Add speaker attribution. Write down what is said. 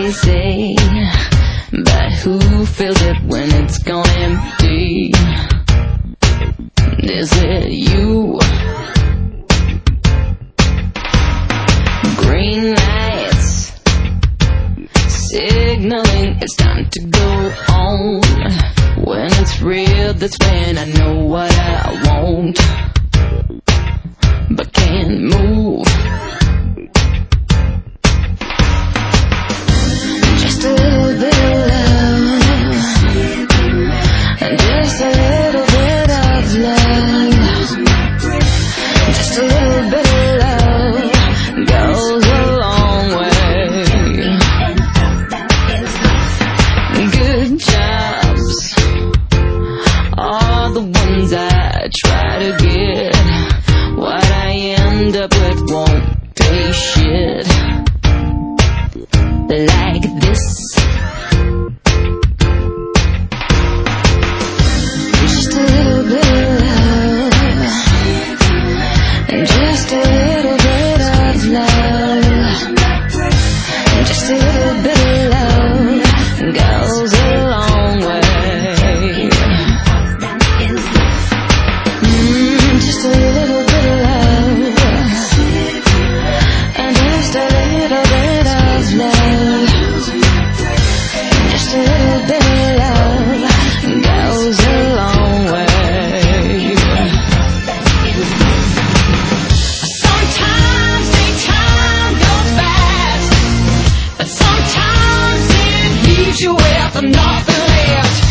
Speaker 1: easy, but who feels it when it's gone empty? Is it you? Green lights signaling it's time to go on. When it's real, that's when I know what I want, but can't move. Just a little bit of love, just a little bit of love, just a little bit of love goes a long way. Good jobs are the ones I try to get. What I end up with won't pay shit like this. Just a little bit of love, just a little bit of love, just a little bit of love goes a long way. Just a little bit of love, and just a little bit of love, just a little bit of love goes a long way. Sometimes the time goes fast, but sometimes it leaves you with nothing left.